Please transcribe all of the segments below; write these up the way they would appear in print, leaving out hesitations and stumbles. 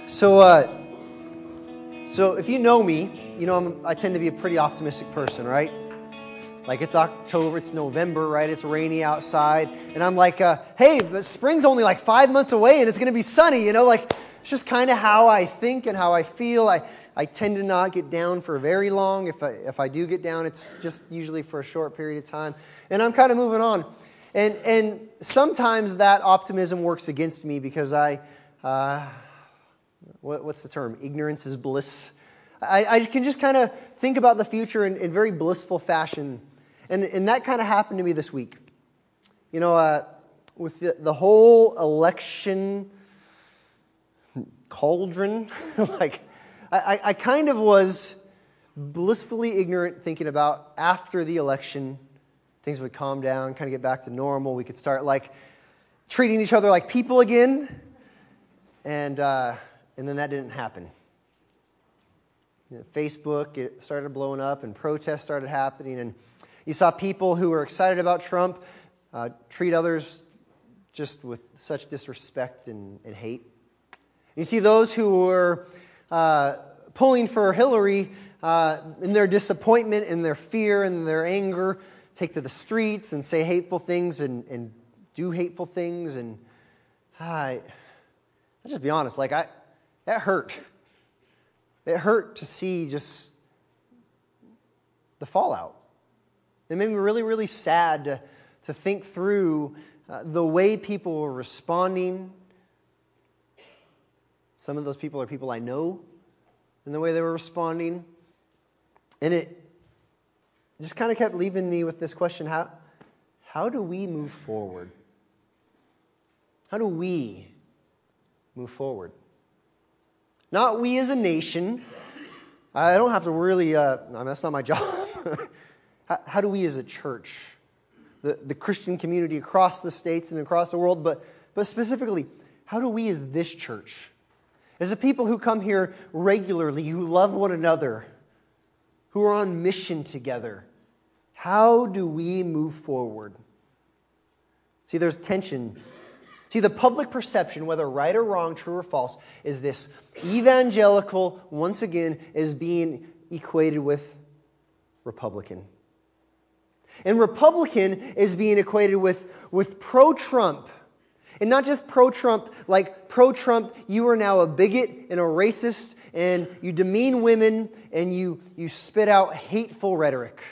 So if you know me, you know I tend to be a pretty optimistic person, right? Like it's October, it's November, right? It's rainy outside, and I'm like, hey, but spring's only like 5 months away, and it's going to be sunny, you know? Like it's just kind of how I think and how I feel. I tend to not get down for very long. If I do get down, it's just usually for a short period of time, and I'm kind of moving on. And sometimes that optimism works against me because what's the term? Ignorance is bliss. I can just kind of think about the future in very blissful fashion. And that kind of happened to me this week. You know, with the whole election cauldron, like I kind of was blissfully ignorant thinking about after the election, things would calm down, kind of get back to normal. We could start like treating each other like people again. And then that didn't happen. You know, Facebook, it started blowing up and protests started happening. And you saw people who were excited about Trump treat others just with such disrespect and hate. You see those who were pulling for Hillary in their disappointment, in their fear, and their anger, take to the streets and say hateful things and do hateful things. And I'll just be honest, like that hurt. It hurt to see just the fallout. It made me really, really sad to think through the way people were responding. Some of those people are people I know, and the way they were responding. And it just kind of kept leaving me with this question, how do we move forward? How do we move forward? Not we as a nation. I don't have to really, that's not my job. How do we as a church, the Christian community across the states and across the world, but specifically, how do we as this church, as a people who come here regularly, who love one another, who are on mission together, how do we move forward? See, there's tension. See, the public perception, whether right or wrong, true or false, is this: evangelical, once again, is being equated with Republican. And Republican is being equated with pro-Trump. And not just pro-Trump, like pro-Trump, you are now a bigot and a racist, and you demean women, and you spit out hateful rhetoric.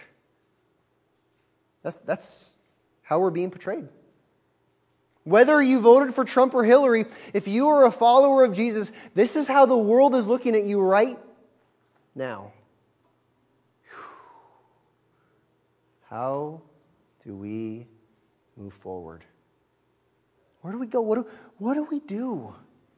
That's how we're being portrayed. Whether you voted for Trump or Hillary, if you are a follower of Jesus, this is how the world is looking at you right now. How do we move forward? Where do we go? What do we do?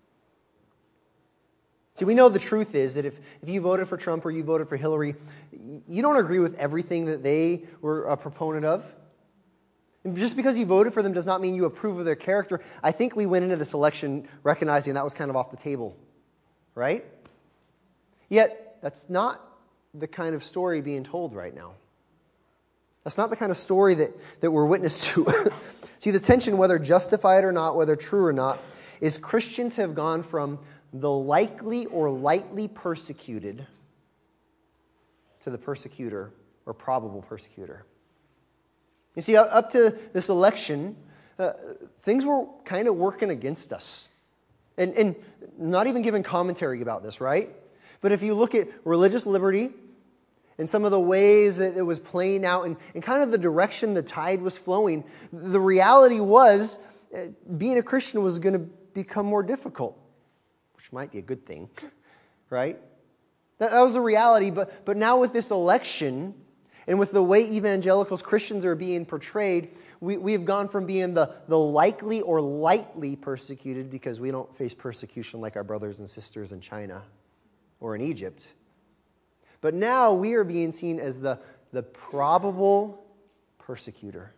See, we know the truth is that if you voted for Trump or you voted for Hillary, you don't agree with everything that they were a proponent of. And just because you voted for them does not mean you approve of their character. I think we went into this election recognizing that was kind of off the table, right? Yet, that's not the kind of story being told right now. That's not the kind of story that we're witness to. See, the tension, whether justified or not, whether true or not, is Christians have gone from the likely or lightly persecuted to the persecutor or probable persecutor. You see, up to this election, things were kind of working against us. And not even giving commentary about this, right? But if you look at religious liberty and some of the ways that it was playing out and kind of the direction the tide was flowing, the reality was being a Christian was going to become more difficult, which might be a good thing, right? That was the reality. But now with this election, and with the way evangelicals, Christians are being portrayed, we have gone from being the likely or lightly persecuted, because we don't face persecution like our brothers and sisters in China or in Egypt. But now we are being seen as the probable persecutor.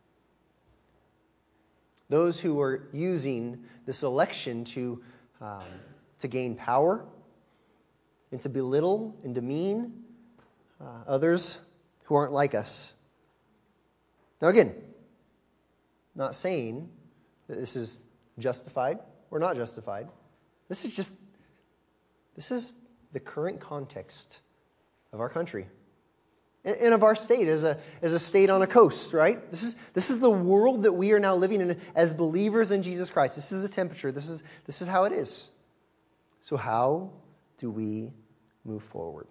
Those who are using this election to gain power and to belittle and demean others who aren't like us. Now again, not saying that this is justified or not justified. This is just This is the current context of our country and of our state as a state on a coast, right? This is the world that we are now living in as believers in Jesus Christ. This is the temperature. This is how it is. So how do we move forward?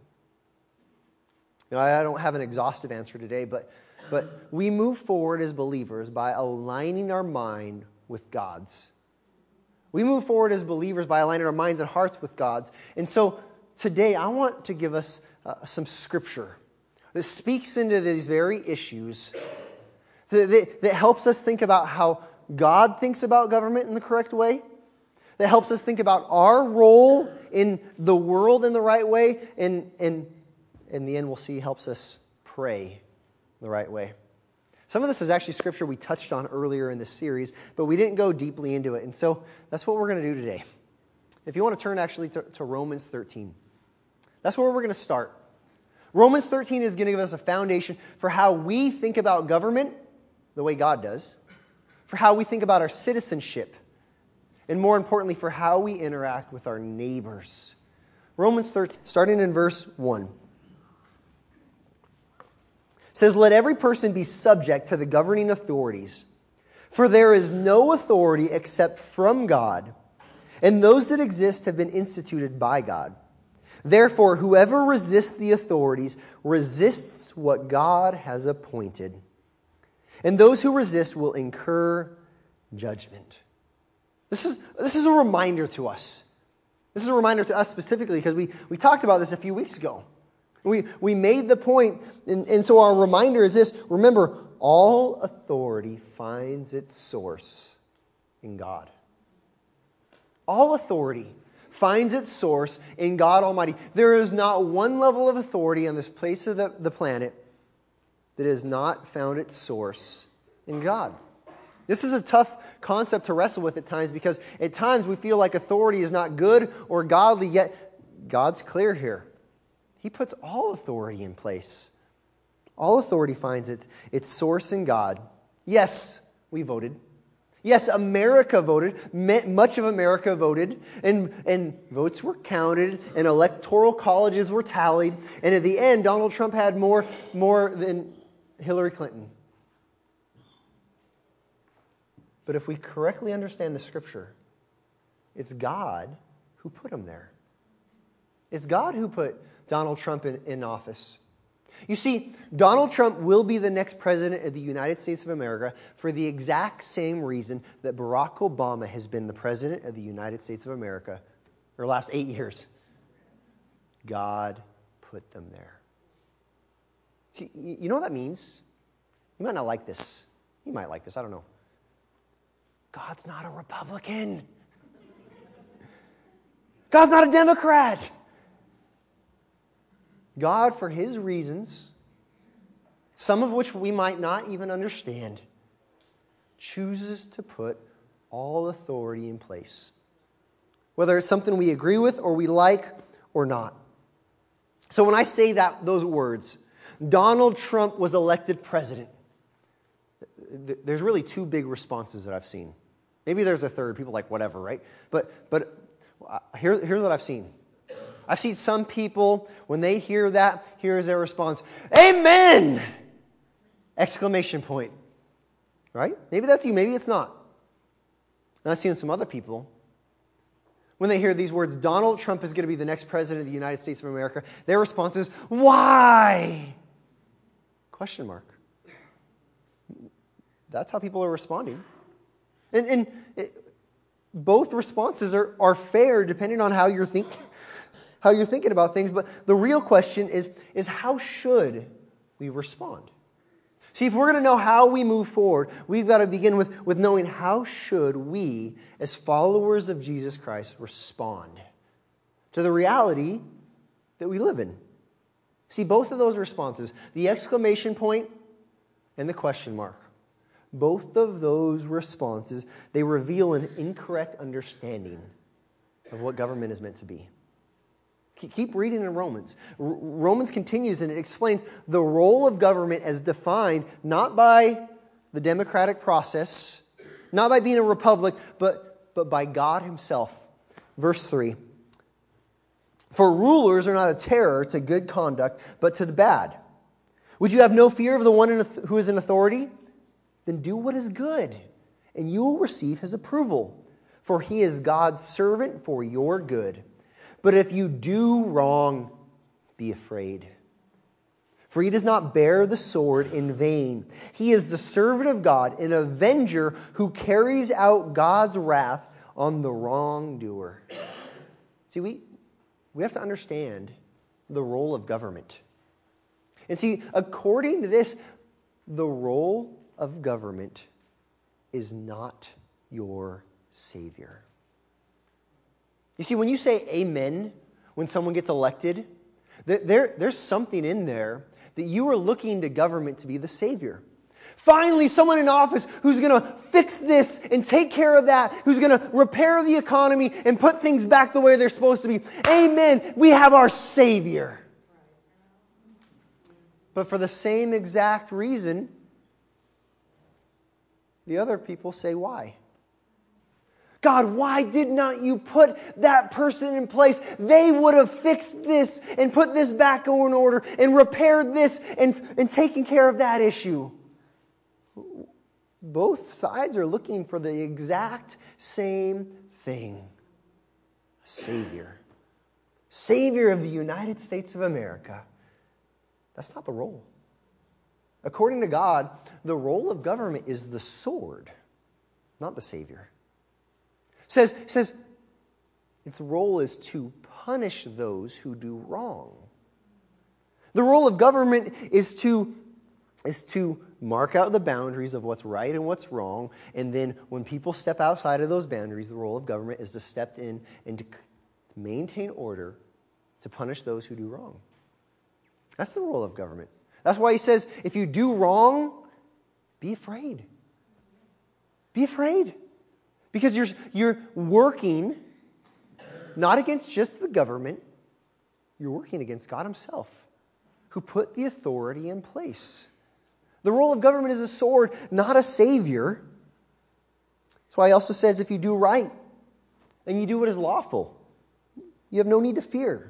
I don't have an exhaustive answer today, but we move forward as believers by aligning our mind with God's. We move forward as believers by aligning our minds and hearts with God's. And so today I want to give us some scripture that speaks into these very issues, that helps us think about how God thinks about government in the correct way, that helps us think about our role in the world in the right way, and in the end we'll see helps us pray the right way. Some of this is actually scripture we touched on earlier in this series, but we didn't go deeply into it. And so that's what we're going to do today. If you want to turn actually to Romans 13, that's where we're going to start. Romans 13 is going to give us a foundation for how we think about government the way God does, for how we think about our citizenship, and more importantly, for how we interact with our neighbors. Romans 13, starting in verse 1. Says, "Let every person be subject to the governing authorities, for there is no authority except from God, and those that exist have been instituted by God. Therefore, whoever resists the authorities resists what God has appointed, and those who resist will incur judgment." This is a reminder to us. This is a reminder to us specifically because we talked about this a few weeks ago. We made the point, and so our reminder is this. Remember, all authority finds its source in God. All authority finds its source in God Almighty. There is not one level of authority on this place of the planet that has not found its source in God. This is a tough concept to wrestle with at times because at times we feel like authority is not good or godly, yet God's clear here. He puts all authority in place. All authority finds its source in God. Yes, we voted. Yes, America voted. Much of America voted. And votes were counted. And electoral colleges were tallied. And at the end, Donald Trump had more than Hillary Clinton. But if we correctly understand the Scripture, it's God who put him there. It's God who put Donald Trump in office. You see, Donald Trump will be the next president of the United States of America for the exact same reason that Barack Obama has been the president of the United States of America for the last 8 years. God put them there. See, you know what that means? You might not like this. You might like this. I don't know. God's not a Republican. God's not a Democrat. God, for His reasons, some of which we might not even understand, chooses to put all authority in place. Whether it's something we agree with or we like or not. So when I say those words, Donald Trump was elected president, there's really two big responses that I've seen. Maybe there's a third. People are like, whatever, right? But here's what I've seen. I've seen some people, when they hear that, here's their response, "Amen!" Exclamation point. Right? Maybe that's you, maybe it's not. And I've seen some other people, when they hear these words, Donald Trump is going to be the next president of the United States of America, their response is, "Why?" Question mark. That's how people are responding. And both responses are fair depending on how you're thinking about things. But the real question is how should we respond? See, if we're going to know how we move forward, we've got to begin with knowing how should we, as followers of Jesus Christ, respond to the reality that we live in. See, both of those responses, the exclamation point and the question mark, both of those responses, they reveal an incorrect understanding of what government is meant to be. Keep reading in Romans. Romans continues and it explains the role of government as defined not by the democratic process, not by being a republic, but by God Himself. Verse 3. For rulers are not a terror to good conduct, but to the bad. Would you have no fear of the one who is in authority? Then do what is good, and you will receive his approval. For he is God's servant for your good. But if you do wrong, be afraid. For he does not bear the sword in vain. He is the servant of God, an avenger who carries out God's wrath on the wrongdoer. See, we have to understand the role of government. And see, according to this, the role of government is not your Savior. You see, when you say amen when someone gets elected, there's something in there that you are looking to government to be the Savior. Finally, someone in office who's going to fix this and take care of that, who's going to repair the economy and put things back the way they're supposed to be. Amen. We have our Savior. But for the same exact reason, the other people say, why? God, why did not you put that person in place? They would have fixed this and put this back in order and repaired this and taken care of that issue. Both sides are looking for the exact same thing. A Savior. Savior of the United States of America. That's not the role. According to God, the role of government is the sword, not the Savior. Says its role is to punish those who do wrong. The role of government is to mark out the boundaries of what's right and what's wrong, and then when people step outside of those boundaries, the role of government is to step in and to maintain order, to punish those who do wrong. That's the role of government. That's why he says, if you do wrong, be afraid. Be afraid. Because you're working not against just the government, you're working against God himself, who put the authority in place. The role of government is a sword, not a savior. That's why he also says, if you do right and you do what is lawful, you have no need to fear.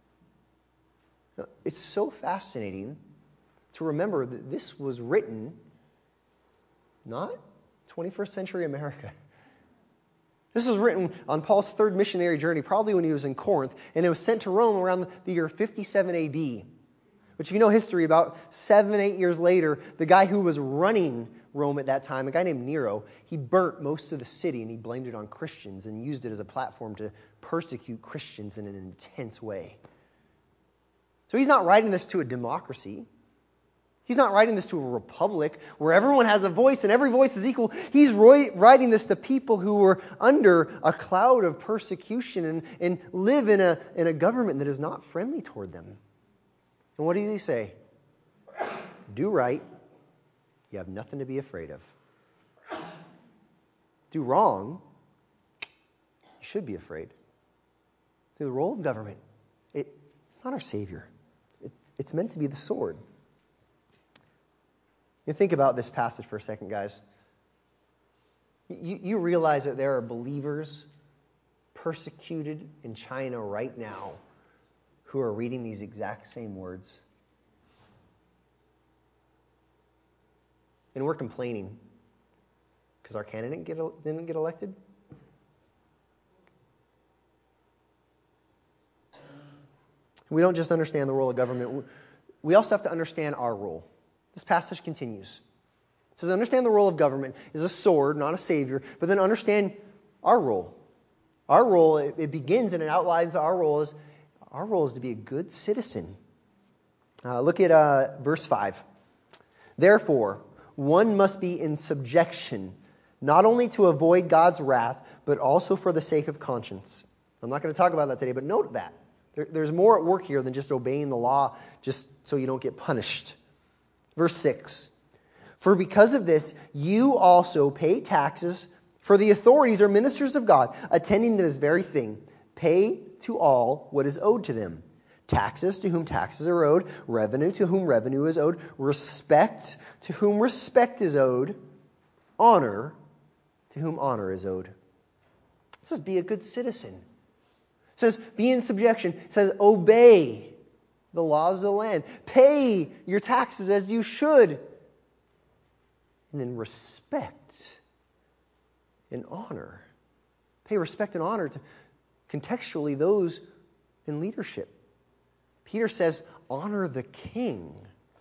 It's so fascinating to remember that this was written not 21st century America. This was written on Paul's third missionary journey, probably when he was in Corinth, and it was sent to Rome around the year 57 AD. Which, if you know history, about 7-8 years later, the guy who was running Rome at that time, a guy named Nero, he burnt most of the city and he blamed it on Christians and used it as a platform to persecute Christians in an intense way. So he's not writing this to a democracy. He's not writing this to a republic where everyone has a voice and every voice is equal. He's writing this to people who were under a cloud of persecution and live in a government that is not friendly toward them. And what does he say? Do right. You have nothing to be afraid of. Do wrong. You should be afraid. The role of government, it's not our savior. It's meant to be the sword. You think about this passage for a second, guys. You realize that there are believers persecuted in China right now who are reading these exact same words. And we're complaining because our candidate didn't get elected. We don't just understand the role of government. We also have to understand our role. This passage continues. It says, understand the role of government is a sword, not a savior, but then understand our role. Our role, it begins and it outlines our role is to be a good citizen. Look at verse 5. Therefore, one must be in subjection, not only to avoid God's wrath, but also for the sake of conscience. I'm not going to talk about that today, but note that. There's more at work here than just obeying the law just so you don't get punished. Verse 6. For because of this, you also pay taxes, for the authorities are ministers of God, attending to this very thing. Pay to all what is owed to them. Taxes to whom taxes are owed, revenue to whom revenue is owed, respect to whom respect is owed, honor to whom honor is owed. It says, be a good citizen. says, be in subjection. It says, obey the laws of the land. Pay your taxes as you should. And then respect and honor. Pay respect and honor to contextually those in leadership. Peter says, honor the king.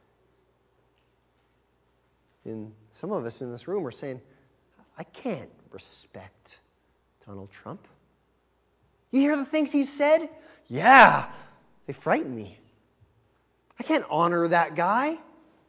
And some of us in this room are saying, I can't respect Donald Trump. You hear the things he said? Yeah, they frighten me. I can't honor that guy.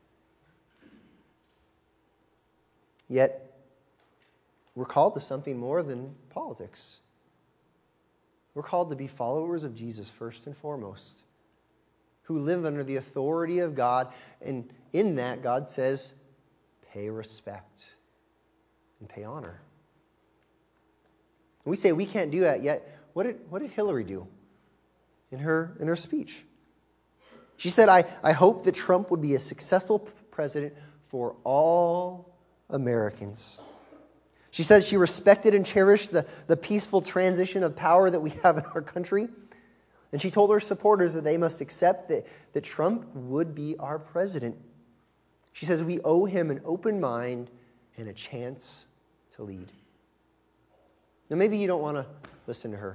Yet, we're called to something more than politics. We're called to be followers of Jesus first and foremost, who live under the authority of God. And in that, God says, pay respect and pay honor. And we say we can't do that, yet what did Hillary do in her speech? She said, I hope that Trump would be a successful president for all Americans. She said she respected and cherished the peaceful transition of power that we have in our country. And she told her supporters that they must accept that Trump would be our president. She says we owe him an open mind and a chance to lead. Now, maybe you don't want to listen to her.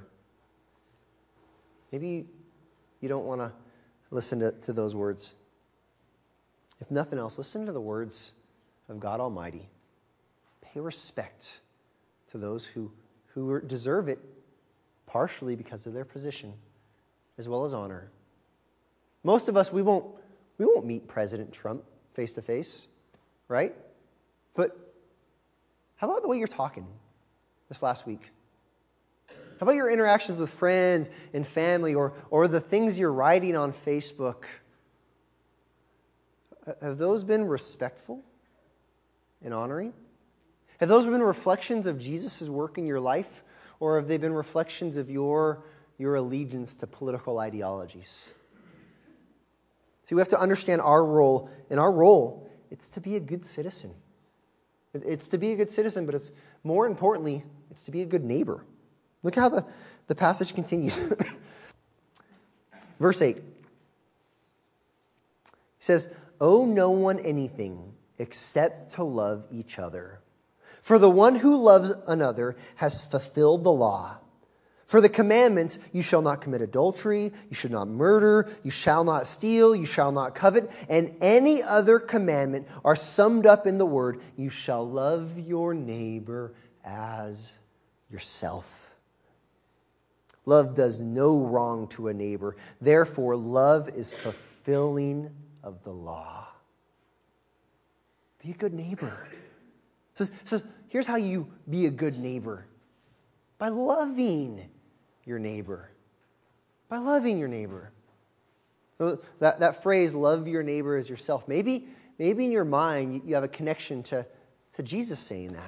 Maybe you don't want to listen to those words. If nothing else, listen to the words of God Almighty. Pay respect to those who deserve it, partially because of their position, as well as honor. Most of us, we won't meet President Trump face to face, right? But how about the way you're talking this last week? How about your interactions with friends and family, or the things you're writing on Facebook? Have those been respectful and honoring? Have those been reflections of Jesus' work in your life, or have they been reflections of your allegiance to political ideologies? See, we have to understand our role. And our role, it's to be a good citizen. It's to be a good citizen, but it's more importantly, it's to be a good neighbor. Look how the passage continues. Verse 8. He says, owe no one anything except to love each other. For the one who loves another has fulfilled the law. For the commandments, you shall not commit adultery, you should not murder, you shall not steal, you shall not covet, and any other commandment are summed up in the word, you shall love your neighbor as yourself. Love does no wrong to a neighbor. Therefore, love is fulfilling of the law. Be a good neighbor. So here's how you be a good neighbor. By loving your neighbor. By loving your neighbor. That phrase, love your neighbor as yourself, maybe in your mind you have a connection to Jesus saying that.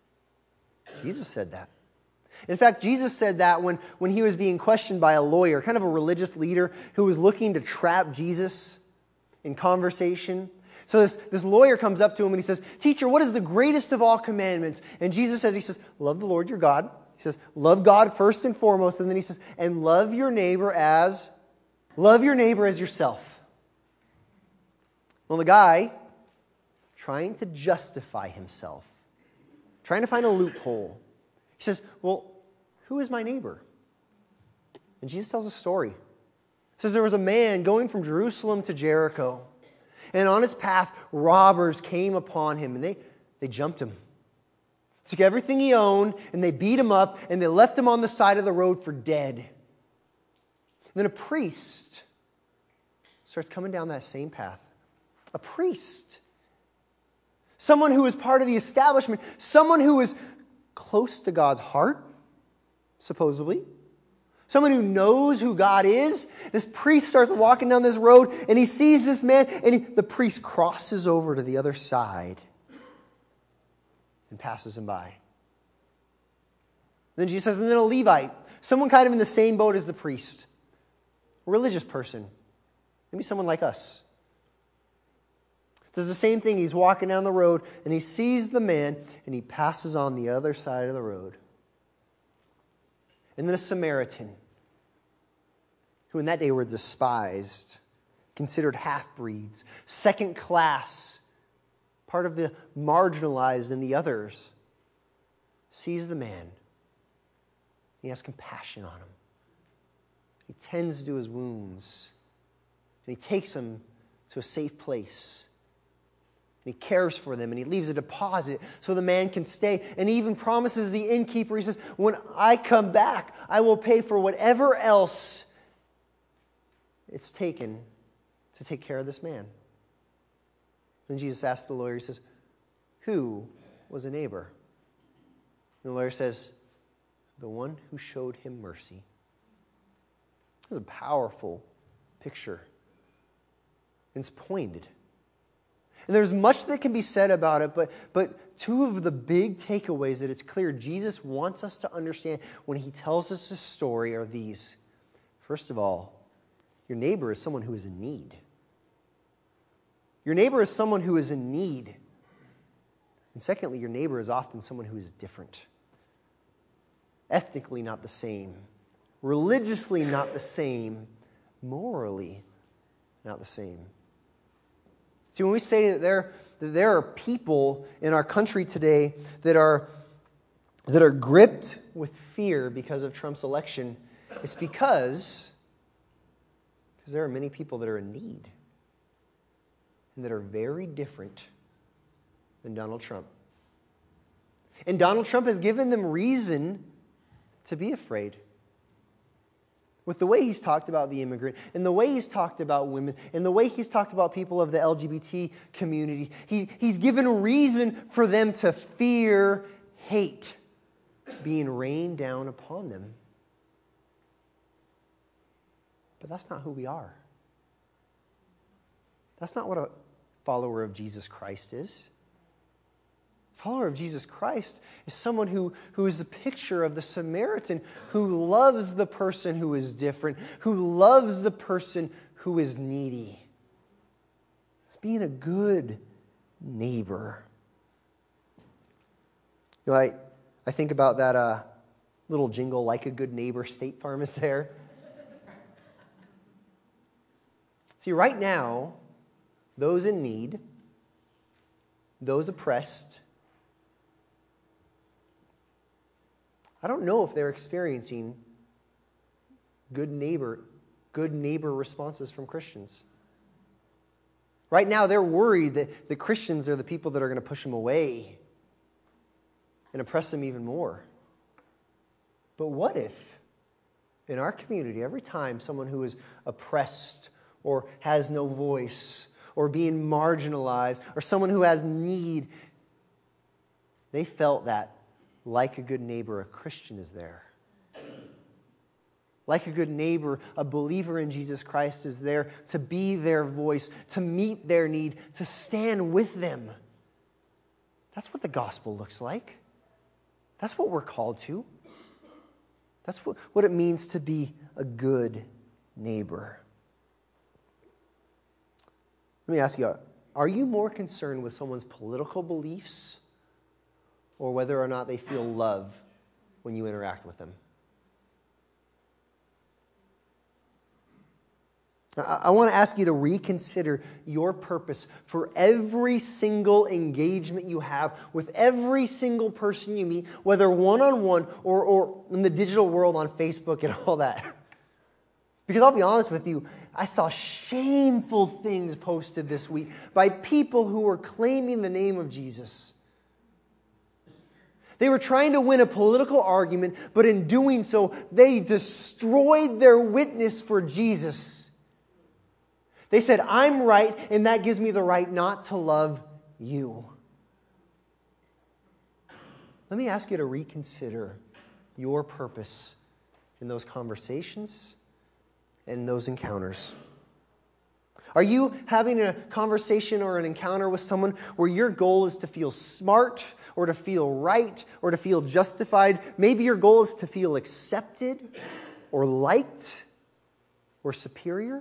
Jesus said that. In fact, Jesus said that when he was being questioned by a lawyer, kind of a religious leader who was looking to trap Jesus in conversation. So this lawyer comes up to him and he says, "Teacher, what is the greatest of all commandments?" And Jesus says, love the Lord your God. He says, love God first and foremost. And then he says, and love your neighbor as yourself. Well, the guy, trying to justify himself, trying to find a loophole, he says, well, who is my neighbor? And Jesus tells a story. He says there was a man going from Jerusalem to Jericho. And on his path, robbers came upon him, and they jumped him. Took everything he owned, and they beat him up, and they left him on the side of the road for dead. And then a priest starts coming down that same path. A priest. Someone who is part of the establishment. Someone who is close to God's heart, supposedly. Someone who knows who God is. This priest starts walking down this road, and he sees this man, and the priest crosses over to the other side and passes him by. And then Jesus says, and then a Levite, someone kind of in the same boat as the priest, a religious person, maybe someone like us, does the same thing. He's walking down the road, and he sees the man, and he passes on the other side of the road. And then a Samaritan, who in that day were despised, considered half-breeds, second class, part of the marginalized and the others, sees the man. He has compassion on him. He tends to his wounds. And he takes him to a safe place. And he cares for them, and he leaves a deposit so the man can stay. And he even promises the innkeeper, he says, when I come back, I will pay for whatever else it's taken to take care of this man. Then Jesus asks the lawyer, he says, who was a neighbor? And the lawyer says, the one who showed him mercy. This is a powerful picture. And it's pointed. And there's much that can be said about it, but two of the big takeaways that it's clear Jesus wants us to understand when he tells us this story are these. First of all, your neighbor is someone who is in need. Your neighbor is someone who is in need. And secondly, your neighbor is often someone who is different. Ethnically not the same. Religiously not the same. Morally not the same. See, when we say that there are people in our country today that are gripped with fear because of Trump's election, it's because there are many people that are in need and that are very different than Donald Trump. And Donald Trump has given them reason to be afraid. With the way he's talked about the immigrant, and the way he's talked about women, and the way he's talked about people of the LGBT community, he's given reason for them to fear hate being rained down upon them. But that's not who we are. That's not what a follower of Jesus Christ is. A follower of Jesus Christ is someone who is a picture of the Samaritan who loves the person who is different, who loves the person who is needy. It's being a good neighbor. You know, I think about that little jingle, like a good neighbor, State Farm is there. See, right now, those in need, those oppressed, I don't know if they're experiencing good neighbor responses from Christians. Right now, they're worried that the Christians are the people that are going to push them away and oppress them even more. But what if, in our community, every time someone who is oppressed or has no voice or being marginalized or someone who has need, they felt that like a good neighbor, a Christian is there. Like a good neighbor, a believer in Jesus Christ is there to be their voice, to meet their need, to stand with them. That's what the gospel looks like. That's what we're called to. That's what it means to be a good neighbor. Let me ask you, are you more concerned with someone's political beliefs or whether or not they feel love when you interact with them? I want to ask you to reconsider your purpose for every single engagement you have with every single person you meet, whether one-on-one or in the digital world on Facebook and all that. Because I'll be honest with you, I saw shameful things posted this week by people who were claiming the name of Jesus. They were trying to win a political argument, but in doing so, they destroyed their witness for Jesus. They said, I'm right, and that gives me the right not to love you. Let me ask you to reconsider your purpose in those conversations and in those encounters. Are you having a conversation or an encounter with someone where your goal is to feel smart or to feel right or to feel justified? Maybe your goal is to feel accepted or liked or superior?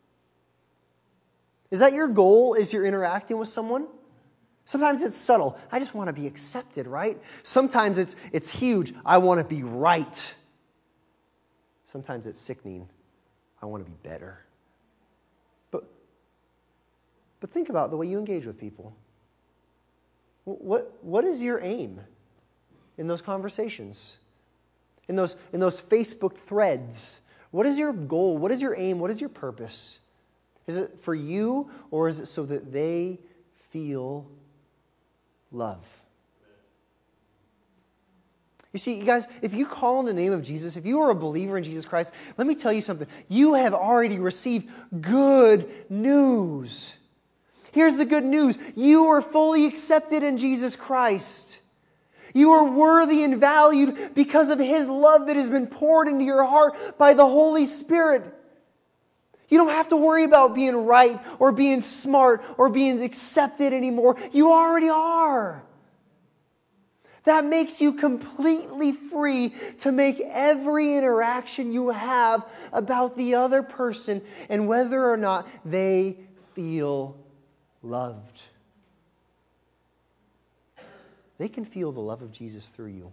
Is that your goal as you're interacting with someone? Sometimes it's subtle. I just want to be accepted, right? Sometimes it's huge. I want to be right. Sometimes it's sickening. I want to be better. But think about the way you engage with people. What is your aim in those conversations? In those Facebook threads? What is your goal? What is your aim? What is your purpose? Is it for you, or is it so that they feel love? You see, you guys, if you call on the name of Jesus, if you are a believer in Jesus Christ, let me tell you something. You have already received good news. Here's the good news. You are fully accepted in Jesus Christ. You are worthy and valued because of His love that has been poured into your heart by the Holy Spirit. You don't have to worry about being right or being smart or being accepted anymore. You already are. That makes you completely free to make every interaction you have about the other person and whether or not they feel loved. They can feel the love of Jesus through you.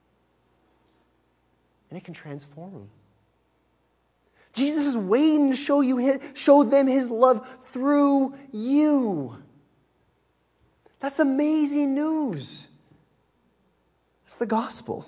And it can transform them. Jesus is waiting to show them His love through you. That's amazing news. That's the gospel.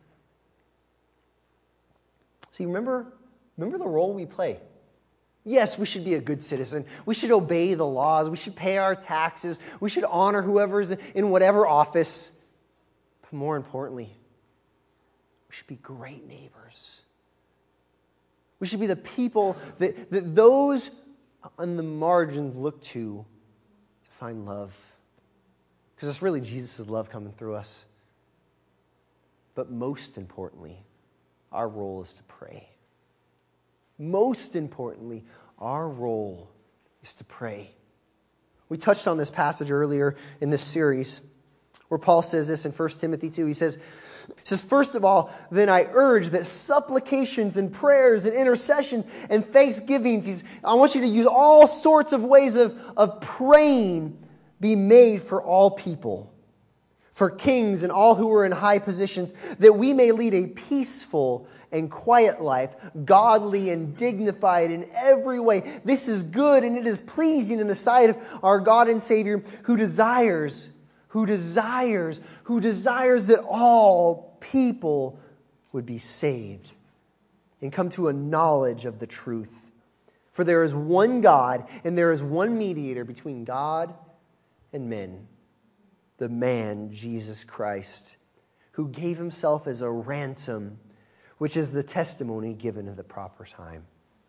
See, remember the role we play. Yes, we should be a good citizen. We should obey the laws. We should pay our taxes. We should honor whoever's in whatever office. But more importantly, we should be great neighbors. We should be the people that those on the margins look to find love. Because it's really Jesus' love coming through us. But most importantly, our role is to pray. Most importantly, our role is to pray. We touched on this passage earlier in this series where Paul says this in 1 Timothy 2. He says, first of all, then I urge that supplications and prayers and intercessions and thanksgivings, I want you to use all sorts of ways of praying be made for all people, for kings and all who are in high positions, that we may lead a peaceful and quiet life, godly and dignified in every way. This is good and it is pleasing in the sight of our God and Savior, who desires that all people would be saved and come to a knowledge of the truth. For there is one God and there is one mediator between God and men, the man Jesus Christ, who gave Himself as a ransom, which is the testimony given at the proper time.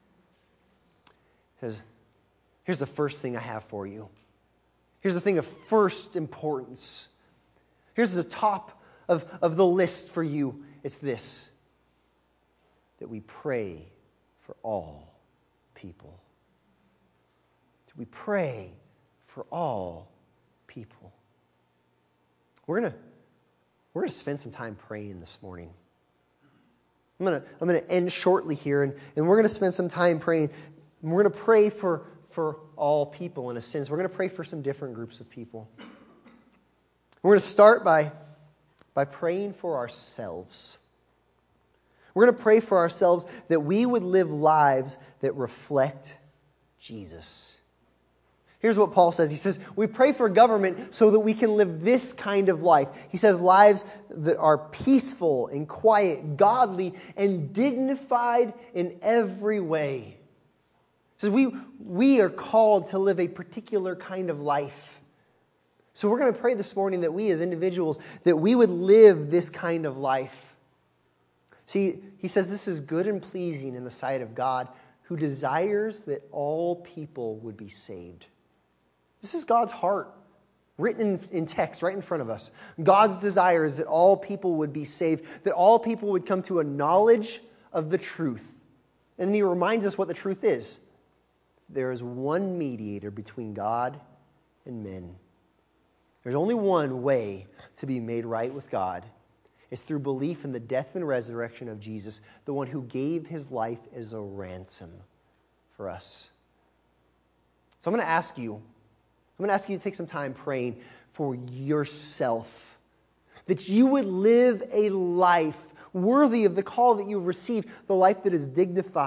Here's the first thing I have for you. Here's the thing of first importance. Here's the top of the list for you. It's this: that we pray for all people. That we pray for all people. We're gonna spend some time praying this morning. I'm gonna end shortly here, and we're gonna spend some time praying. And we're gonna pray for all people in a sense. We're gonna pray for some different groups of people. We're gonna start by praying for ourselves. We're gonna pray for ourselves that we would live lives that reflect Jesus. Here's what Paul says. He says, we pray for government so that we can live this kind of life. He says lives that are peaceful and quiet, godly, and dignified in every way. He says we are called to live a particular kind of life. So we're going to pray this morning that we as individuals, that we would live this kind of life. See, he says this is good and pleasing in the sight of God, who desires that all people would be saved. This is God's heart, written in text right in front of us. God's desire is that all people would be saved, that all people would come to a knowledge of the truth. And then He reminds us what the truth is. There is one mediator between God and men. There's only one way to be made right with God. It's through belief in the death and resurrection of Jesus, the one who gave His life as a ransom for us. So I'm going to ask you to take some time praying for yourself, that you would live a life worthy of the call that you've received, the life that is dignified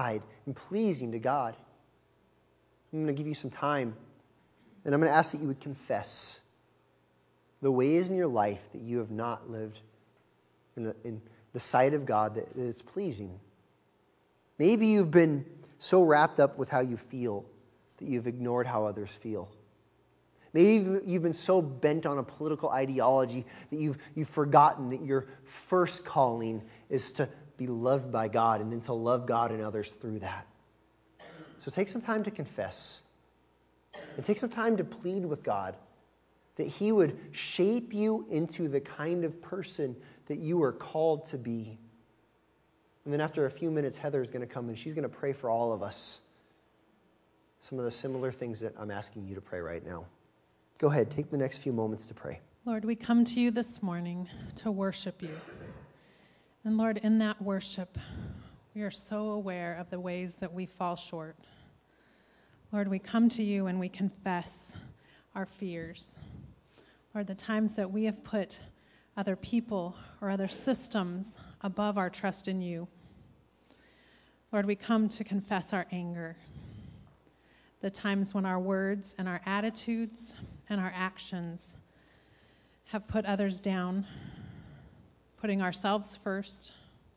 and pleasing to God. I'm going to give you some time, and I'm going to ask that you would confess the ways in your life that you have not lived in the sight of God that is pleasing. Maybe you've been so wrapped up with how you feel that you've ignored how others feel. Maybe you've been so bent on a political ideology that you've forgotten that your first calling is to be loved by God and then to love God and others through that. So take some time to confess and take some time to plead with God that He would shape you into the kind of person that you are called to be. And then after a few minutes, Heather is going to come and she's going to pray for all of us some of the similar things that I'm asking you to pray right now. Go ahead, take the next few moments to pray. Lord, we come to you this morning to worship you. And Lord, in that worship, we are so aware of the ways that we fall short. Lord, we come to you and we confess our fears. Lord, the times that we have put other people or other systems above our trust in you. Lord, we come to confess our anger. The times when our words and our attitudes and our actions have put others down, putting ourselves first.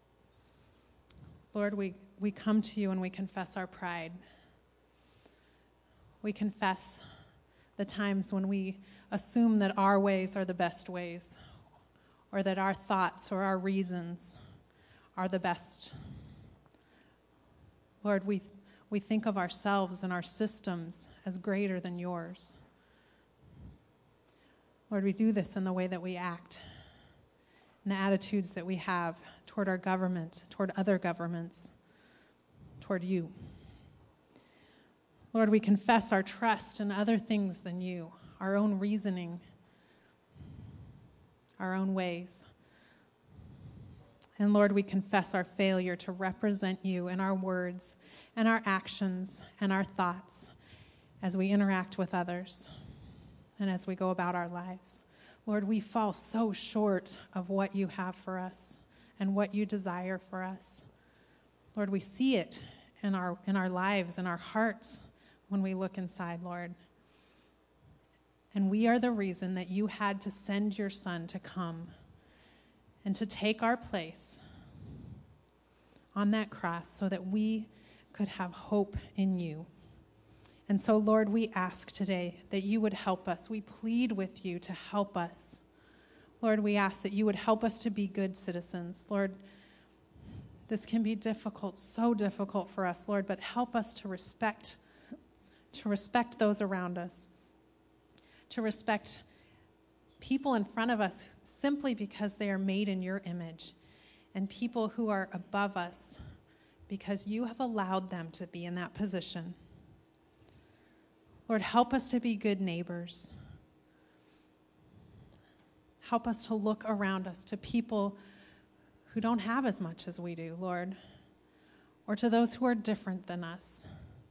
Lord, we come to you and we confess our pride. We confess the times when we assume that our ways are the best ways, or that our thoughts or our reasons are the best. Lord, we think of ourselves and our systems as greater than yours. Lord, we do this in the way that we act, in the attitudes that we have toward our government, toward other governments, toward you. Lord, we confess our trust in other things than you, our own reasoning, our own ways. And Lord, we confess our failure to represent you in our words and our actions and our thoughts as we interact with others and as we go about our lives. Lord, we fall so short of what you have for us and what you desire for us. Lord, we see it in our lives, in our hearts when we look inside, Lord. And we are the reason that you had to send your Son to come and to take our place on that cross so that we could have hope in you. And so, Lord, we ask today that you would help us. We plead with you to help us. Lord, we ask that you would help us to be good citizens. Lord, this can be difficult, so difficult for us, Lord, but help us to respect those around us, to respect people in front of us simply because they are made in your image, and people who are above us because you have allowed them to be in that position. Lord, help us to be good neighbors. Help us to look around us to people who don't have as much as we do, Lord, or to those who are different than us.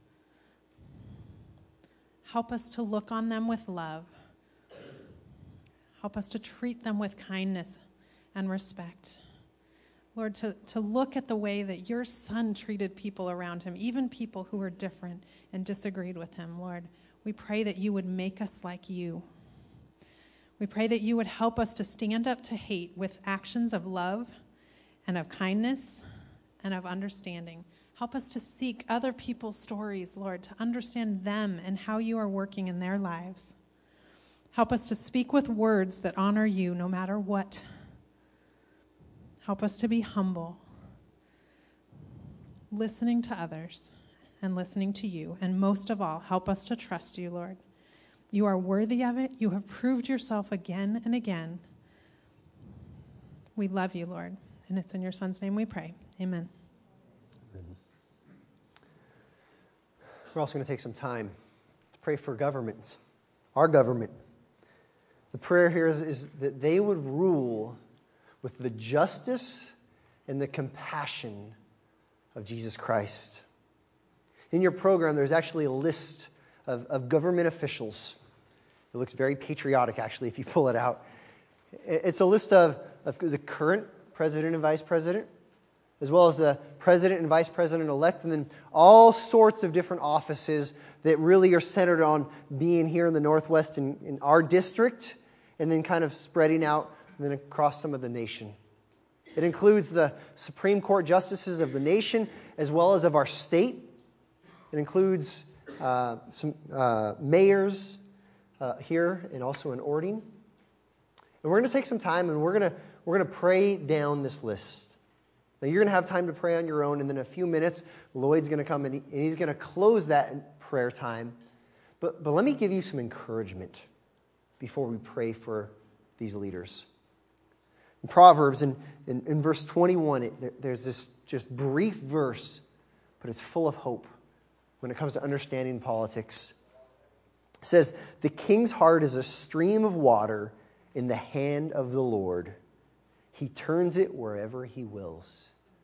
Help us to look on them with love. Help us to treat them with kindness and respect. Lord, to look at the way that your Son treated people around him, even people who were different and disagreed with him, Lord. We pray that you would make us like you. We pray that you would help us to stand up to hate with actions of love and of kindness and of understanding. Help us to seek other people's stories, Lord, to understand them and how you are working in their lives. Help us to speak with words that honor you no matter what. Help us to be humble, listening to others and listening to you. And most of all, help us to trust you, Lord. You are worthy of it. You have proved yourself again and again. We love you, Lord. And it's in your Son's name we pray. Amen. Amen. We're also going to take some time to pray for governments, our government. The prayer here is that they would rule with the justice and the compassion of Jesus Christ. In your program, there's actually a list of government officials. It looks very patriotic, actually, if you pull it out. It's a list of the current president and vice president, as well as the president and vice president-elect, and then all sorts of different offices that really are centered on being here in the Northwest in our district, and then kind of spreading out and then across some of the nation. It includes the Supreme Court justices of the nation as well as of our state. It includes some mayors here and also in Orting. And we're going to take some time and we're going to pray down this list. Now you're going to have time to pray on your own, and then in a few minutes, Lloyd's going to come and he's going to close that prayer time. But let me give you some encouragement before we pray for these leaders. In Proverbs, in verse 21, there's this just brief verse, but it's full of hope when it comes to understanding politics. It says, "The king's heart is a stream of water in the hand of the Lord. He turns it wherever he wills."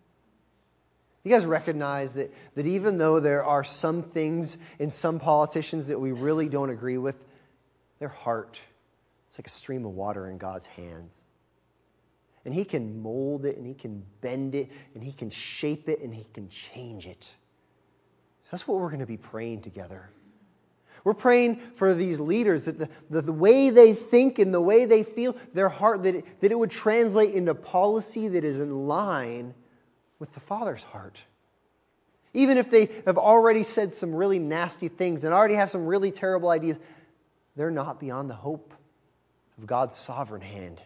You guys recognize that even though there are some things in some politicians that we really don't agree with, their heart is like a stream of water in God's hands. And he can mold it, and he can bend it, and he can shape it, and he can change it. So that's what we're going to be praying together. We're praying for these leaders, that the way they think and the way they feel, their heart, that it would translate into policy that is in line with the Father's heart. Even if they have already said some really nasty things and already have some really terrible ideas, they're not beyond the hope of God's sovereign hand.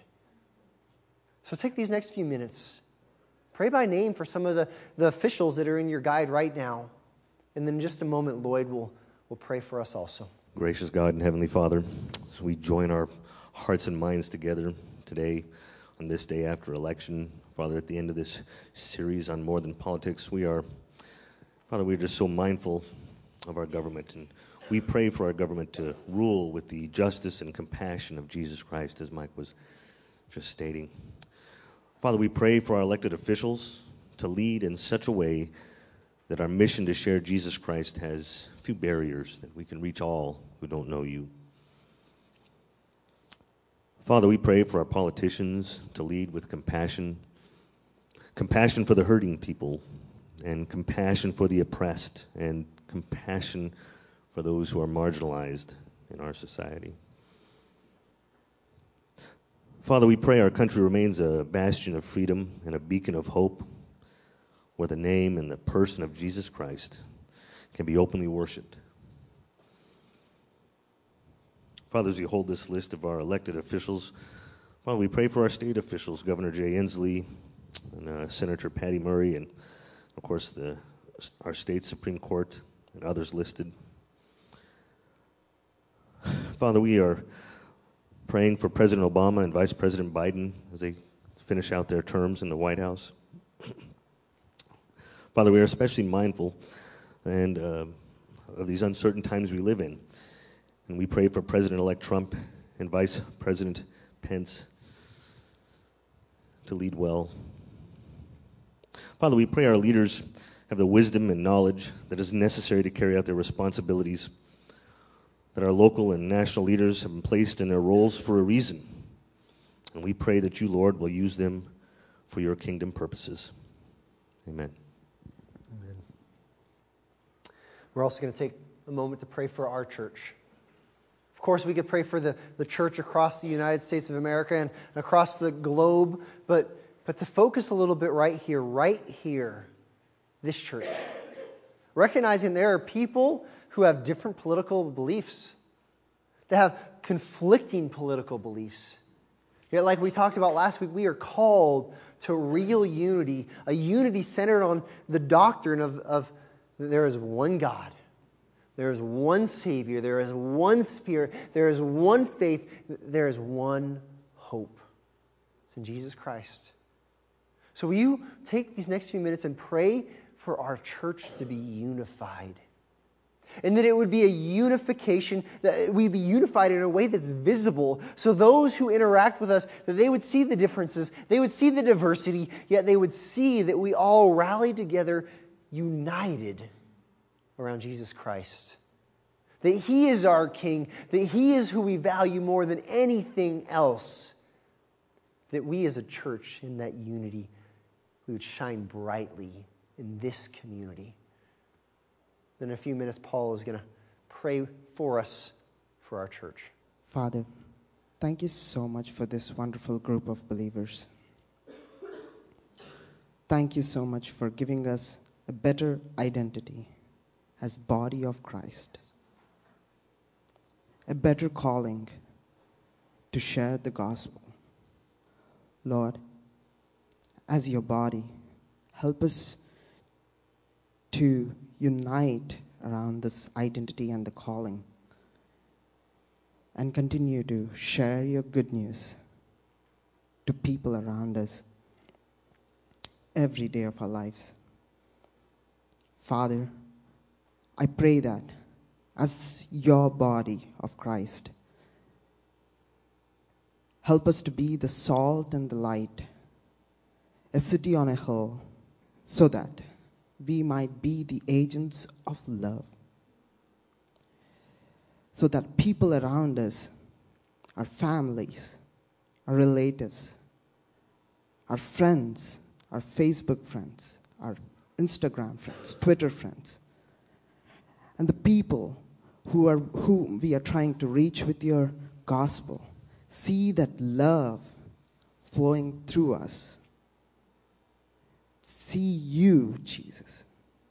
So take these next few minutes. Pray by name for some of the officials that are in your guide right now. And then in just a moment, Lloyd will pray for us also. Gracious God and Heavenly Father, as we join our hearts and minds together today on this day after election, Father, at the end of this series on More Than Politics, we're just so mindful of our government, and we pray for our government to rule with the justice and compassion of Jesus Christ, as Mike was just stating. Father, we pray for our elected officials to lead in such a way that our mission to share Jesus Christ has few barriers, that we can reach all who don't know you. Father, we pray for our politicians to lead with compassion for the hurting people, and compassion for the oppressed, and compassion for those who are marginalized in our society. Father, we pray our country remains a bastion of freedom and a beacon of hope, where the name and the person of Jesus Christ can be openly worshiped. Father, as we hold this list of our elected officials, Father, we pray for our state officials, Governor Jay Inslee, and Senator Patty Murray, and of course our state Supreme Court and others listed. Father, we are praying for President Obama and Vice President Biden as they finish out their terms in the White House. Father, we are especially mindful and of these uncertain times we live in. And we pray for President-elect Trump and Vice President Pence to lead well. Father, we pray our leaders have the wisdom and knowledge that is necessary to carry out their responsibilities, that our local and national leaders have been placed in their roles for a reason. And we pray that you, Lord, will use them for your kingdom purposes. Amen. Amen. We're also going to take a moment to pray for our church. Of course, we could pray for the church across the United States of America and across the globe, but to focus a little bit right here, this church. Recognizing there are people who have different political beliefs, that have conflicting political beliefs. Yet, like we talked about last week, we are called to real unity, a unity centered on the doctrine of there is one God. There is one Savior. There is one Spirit. There is one faith. There is one hope. It's in Jesus Christ. So will you take these next few minutes and pray for our church to be unified? And that it would be a unification, that we'd be unified in a way that's visible. So those who interact with us, that they would see the differences, they would see the diversity, yet they would see that we all rally together united around Jesus Christ. That He is our King, that He is who we value more than anything else. That we as a church in that unity we would shine brightly in this community. Then in a few minutes, Paul is going to pray for us, for our church. Father, thank you so much for this wonderful group of believers. Thank you so much for giving us a better identity as body of Christ, a better calling to share the gospel. Lord, as your body, help us to unite around this identity and the calling and continue to share your good news to people around us every day of our lives. Father, I pray that as your body of Christ, help us to be the salt and the light, a city on a hill, so that we might be the agents of love, so that people around us, our families, our relatives, our friends, our Facebook friends, our Instagram friends, Twitter friends, and the people who we are trying to reach with your gospel, see that love flowing through us. See you, Jesus,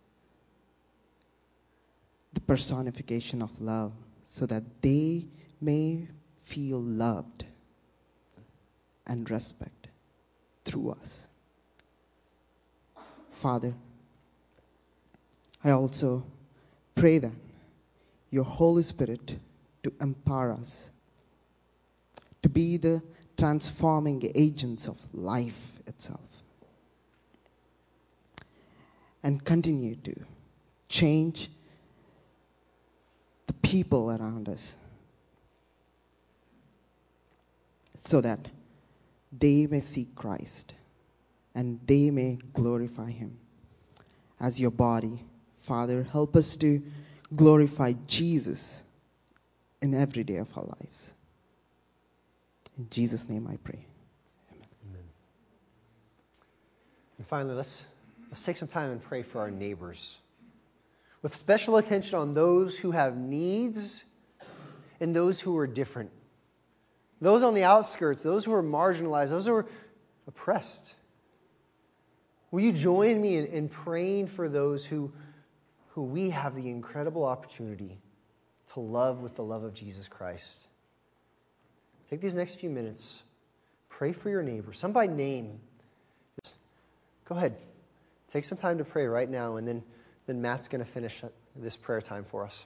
the personification of love, so that they may feel loved and respect through us. Father, I also pray that your Holy Spirit to empower us to be the transforming agents of life itself, and continue to change the people around us so that they may see Christ and they may glorify him. As your body, Father, help us to glorify Jesus in every day of our lives. In Jesus' name I pray. Amen. And finally, let's take some time and pray for our neighbors, with special attention on those who have needs and those who are different. Those on the outskirts, those who are marginalized, those who are oppressed. Will you join me in praying for those who we have the incredible opportunity to love with the love of Jesus Christ? Take these next few minutes. Pray for your neighbor, some by name. Go ahead. Take some time to pray right now, and then Matt's going to finish this prayer time for us.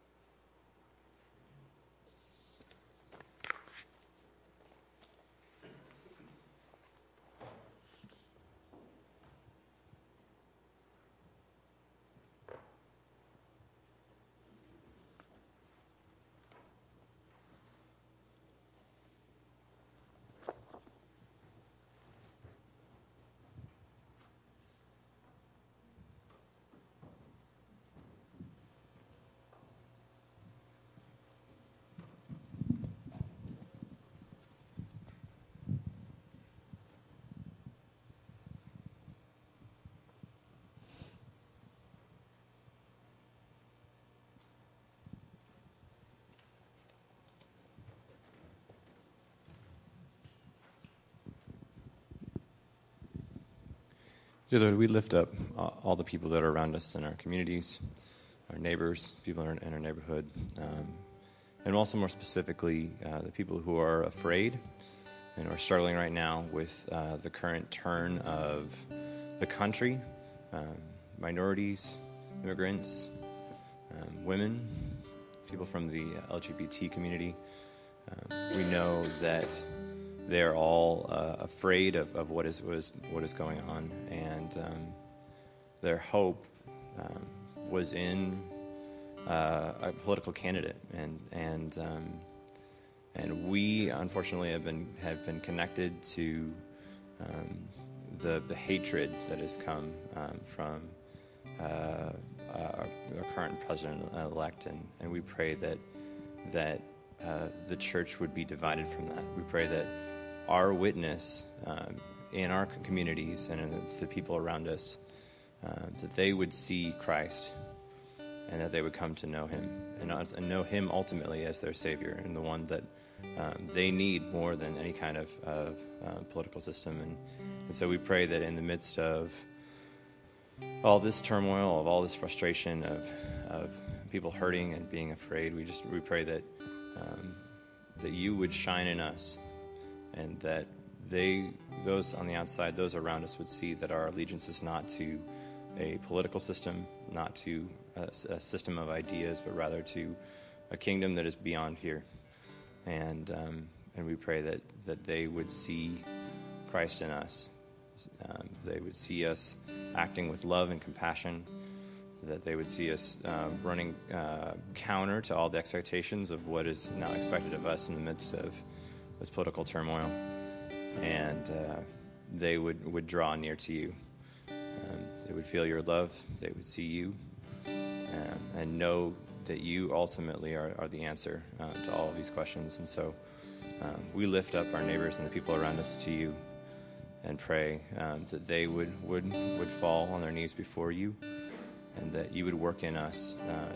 Dear Lord, we lift up all the people that are around us in our communities, our neighbors, people in our neighborhood, and also more specifically, the people who are afraid and are struggling right now with the current turn of the country, minorities, immigrants, women, people from the LGBT community. We know that they're all afraid of what is going on, and their hope was in a political candidate, and we unfortunately have been connected to the hatred that has come from our current president-elect, and we pray that the church would be divided from that. We pray that our witness in our communities and in the people around us, that they would see Christ and that they would come to know him and know him ultimately as their Savior and the one that they need more than any kind of political system. And so we pray that in the midst of all this turmoil, of all this frustration, of people hurting and being afraid, we pray that that you would shine in us, and that those on the outside, those around us, would see that our allegiance is not to a political system, not to a system of ideas, but rather to a kingdom that is beyond here. And we pray that they would see Christ in us. They would see us acting with love and compassion, that they would see us running counter to all the expectations of what is now expected of us in the midst of this political turmoil. And they would draw near to you. They would feel your love. They would see you and know that you ultimately are the answer to all of these questions. And so we lift up our neighbors and the people around us to you and pray that they would fall on their knees before you, and that you would work in us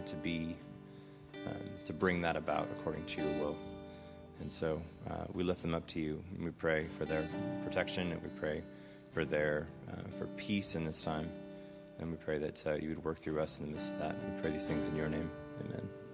to bring that about according to your will. And so we lift them up to you, and we pray for their protection, and we pray for their for peace in this time, and we pray that you would work through us in the midst of that. And we pray these things in your name. Amen.